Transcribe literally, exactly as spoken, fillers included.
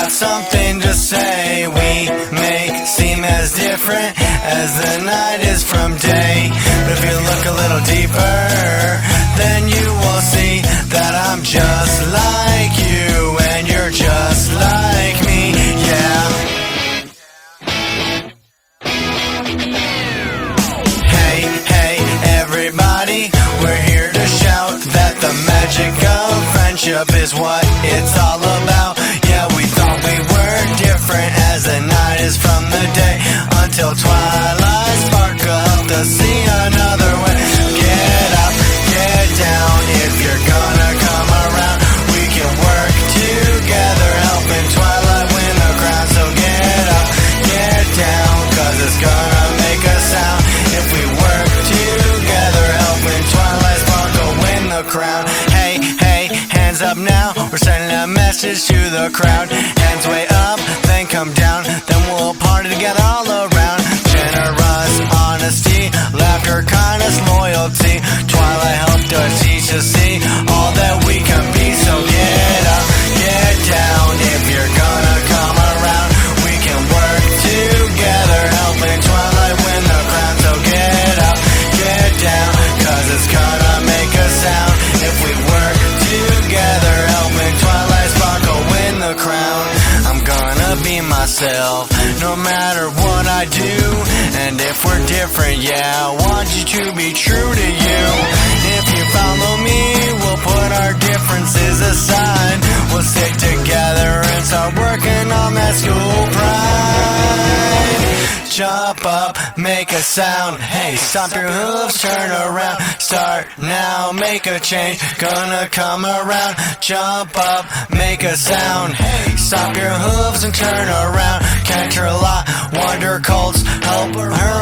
got something to say. We may seem as different as the night is from day, but if you look a little deeper, then you will see that I'm just like you and you're just like me, yeah. Hey, hey, everybody, we're here to shout that the magic of friendship is what it's all about. Yeah, we thought we were different as the night is from the day, until twilight sparkle up to see another way. Get up, get down, if you're gonna come around, we can work together, helping twilight win the crown. So get up, get down, cause it's gonna make a sound if we work together, helping twilight sparkle win the crown. Hey, hey, hands up now, we're sending a message to the crowd. Hands way up, then come down, then we'll party together all around. Generous honesty, laughter, kindness, loyalty, twilight helped us teach to see all that we can be. So get up, get down, if you're gonna come around, we can work together, helping twilight win the crown. So get up, get down, cause it's gonna make a sound if we work together, helping twilight sparkle win the crown. I'm gonna be myself, no matter what I do, and if we're different, yeah, I want you to be true to you. If you follow me, we'll put our differences aside, we'll stick together and start working on that school pride. Jump up, make a sound, hey, stomp your hooves, turn around, start now, make a change, gonna come around. Jump up, make a sound, hey, stop your hooves and turn around. Canter a lot, wonder cults, help her